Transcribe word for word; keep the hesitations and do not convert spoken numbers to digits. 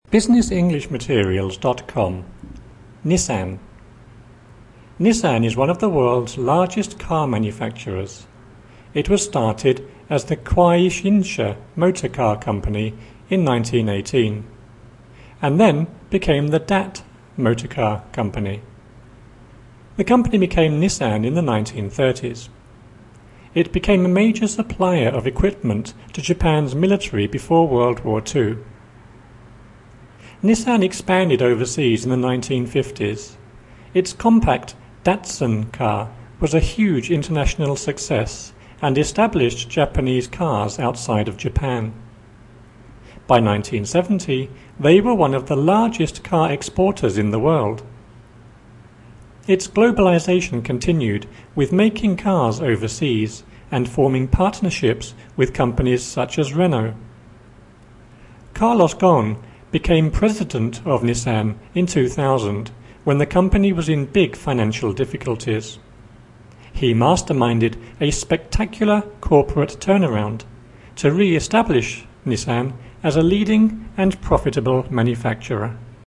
business english materials dot com. Nissan. Nissan is one of the world's largest car manufacturers. It was started as the Kuai Shinsha Motor Car Company in nineteen eighteen, and then became the D A T Motor Car Company. The company became Nissan in the nineteen thirties. It became a major supplier of equipment to Japan's military before World War Two. Nissan expanded overseas in the nineteen fifties. Its compact Datsun car was a huge international success and established Japanese cars outside of Japan. By nineteen seventy, they were one of the largest car exporters in the world. Its globalization continued with making cars overseas and forming partnerships with companies such as Renault. Carlos Ghosn became president of Nissan in two thousand when the company was in big financial difficulties. He masterminded a spectacular corporate turnaround to re-establish Nissan as a leading and profitable manufacturer.